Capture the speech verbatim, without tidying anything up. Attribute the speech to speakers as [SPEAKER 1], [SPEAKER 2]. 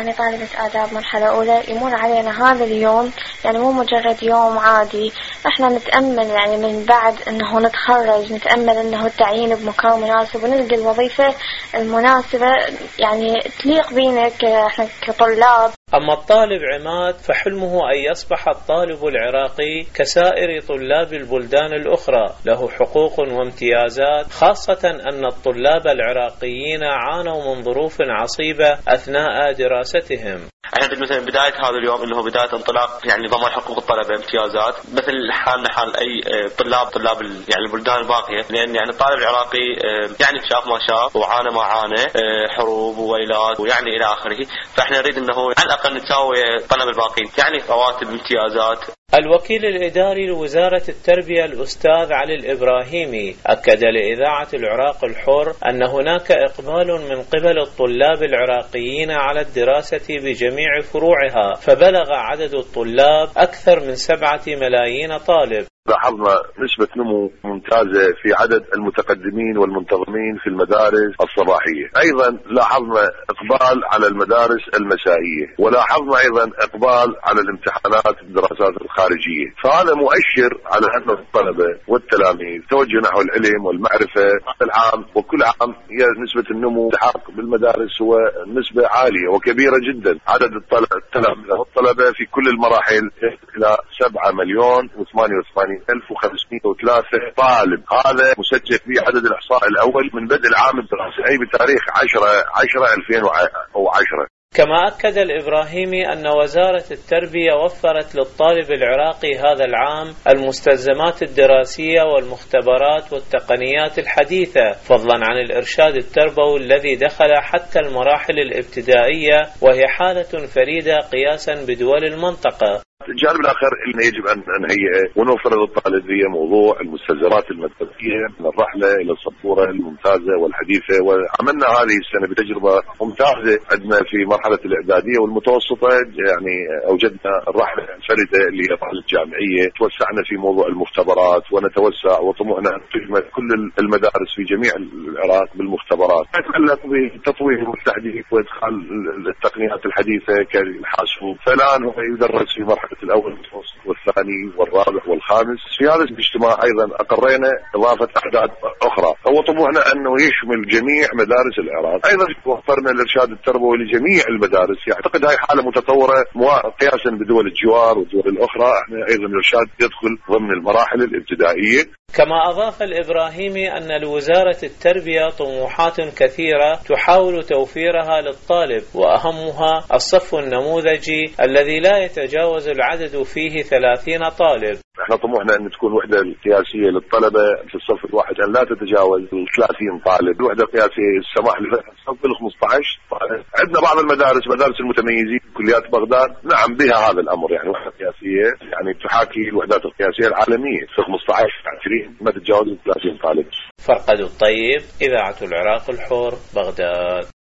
[SPEAKER 1] أنا طالبة آداب مرحلة أولى، يمر علينا هذا اليوم يعني مو مجرد يوم عادي، إحنا نتأمل يعني من بعد أنه نتخرج نتأمل أنه التعيين بمكان مناسب ونلقى الوظيفة المناسبة يعني تليق بينا إحنا كطلاب.
[SPEAKER 2] أما الطالب عماد فحلمه أن يصبح الطالب العراقي كسائر طلاب البلدان الأخرى، له حقوق وامتيازات، خاصة أن الطلاب العراقيين عانوا من ظروف عصيبة أثناء دراستهم.
[SPEAKER 3] احنا مثلا بدايه هذا اليوم اللي هو بدايه انطلاق يعني ضمان حقوق الطلبه امتيازات مثل حالنا حال اي طلاب طلاب يعني البلدان الباقيه، لان يعني الطالب العراقي يعني شاف ما شاف وعانى ما عانى، حروب وويلات ويعني الى اخره، فاحنا نريد انه على الاقل نساوي الطلبه الباقيين يعني رواتب امتيازات.
[SPEAKER 2] الوكيل الإداري لوزارة التربية الأستاذ علي الإبراهيمي أكد لإذاعة العراق الحر أن هناك إقبال من قبل الطلاب العراقيين على الدراسة بجميع فروعها، فبلغ عدد الطلاب أكثر من سبعة ملايين طالب.
[SPEAKER 4] لاحظنا نسبة نمو ممتازة في عدد المتقدمين والمنتظمين في المدارس الصباحية. أيضا لاحظنا إقبال على المدارس المسائية، ولاحظنا أيضا إقبال على الامتحانات الدراسات الخارجية، فهذا مؤشر على أن الطلبة والتلاميذ توجه نحو العلم والمعرفة العام، وكل عام هي نسبة النمو التحق بالمدارس هو نسبة عالية وكبيرة جدا. عدد التلاميذ والطلبة في كل المراحل إلى سبعة مليون وثمانية وثمانين ألف وخمسمائة وثلاثة طالب، هذا مسجل في عدد الإحصاء الأول من بدء العام الدراسي أي بتاريخ عشرة عشرة ألفين وعشرة.
[SPEAKER 2] كما أكد الإبراهيمي أن وزارة التربية وفرت للطالب العراقي هذا العام المستلزمات الدراسية والمختبرات والتقنيات الحديثة، فضلا عن الإرشاد التربوي الذي دخل حتى المراحل الابتدائية، وهي حالة فريدة قياسا بدول المنطقة.
[SPEAKER 4] الجانب الآخر اللي يجب أن نهيئه ونوفر للطالب هي موضوع المستلزمات المدرسية من الرحلة إلى السبورة الممتازة والحديثة، وعملنا هذه السنة بتجربة ممتازة عندنا في مرحلة الإعدادية والمتوسطة، يعني أوجدنا الرحلة الفردة اللي هي الرحلة الجامعية، توسعنا في موضوع المختبرات ونتوسع وطموحنا أن تشمل كل المدارس في جميع العراق بالمختبرات، يتعلق بتطوير والتحديث وإدخال التقنيات الحديثة كالحاسوب، فالآن هو يدرس في مرحلة الأول والمتوسط والثاني والرابع والخامس. في هذا الاجتماع أيضا أقرينا إضافة أعداد أخرى، هو طموحنا أنه يشمل جميع مدارس العراق. أيضا وفرنا الإرشاد التربوي لجميع المدارس، أعتقد هاي حالة متطورة قياسا بدول الجوار والدول الأخرى. احنا أيضا الإرشاد يدخل ضمن المراحل الابتدائية.
[SPEAKER 2] كما أضاف الإبراهيمي أن لوزارة التربية طموحات كثيرة تحاول توفيرها للطالب، وأهمها الصف النموذجي الذي لا يتجاوز العدد فيه ثلاثين طالب.
[SPEAKER 4] احنا طموحنا ان تكون وحده قياسيه للطلبه في الصف الواحد ان لا تتجاوز ثلاثين طالب، الوحده القياسيه السماح للصف ال خمسة عشر طالب. عندنا بعض المدارس مدارس المتميزين كليات بغداد نعم بها هذا الامر، يعني وحده قياسيه يعني تحاكي الوحدات القياسيه العالميه في خمسة عشر عشرين ما تتجاوز ثلاثين طالب.
[SPEAKER 2] فرقد الطيب، إذاعة العراق الحر، بغداد.